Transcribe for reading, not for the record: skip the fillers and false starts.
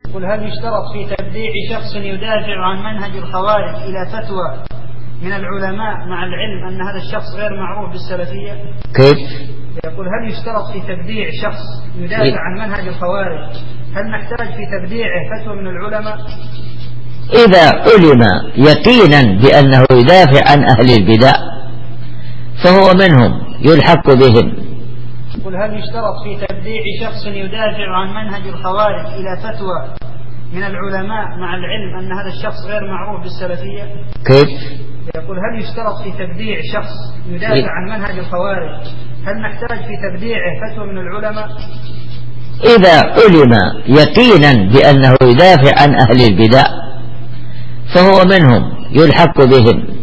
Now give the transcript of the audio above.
يقول هل يشترط في تبديع شخص يدافع عن منهج الخوارج إلى فتوى من العلماء مع العلم أن هذا الشخص غير معروف بالسلفية؟ كيف؟ يقول هل يشترط في تبديع شخص يدافع عن منهج الخوارج، هل نحتاج في تبديعه فتوى من العلماء؟ إذا علم يقينا بأنه يدافع عن أهل البدع فهو منهم يلحق بهم. يقول هل يشترط في تبديع شخص يدافع عن منهج الخوارج إلى فتوى من العلماء مع العلم أن هذا الشخص غير معروف بالسلفية؟ كيف؟ يقول هل يشترط في تبديع شخص يدافع عن منهج الخوارج، هل نحتاج في تبديعه فتوى من العلماء؟ إذا علم يقينا بأنه يدافع عن أهل البدع فهو منهم يلحق بهم.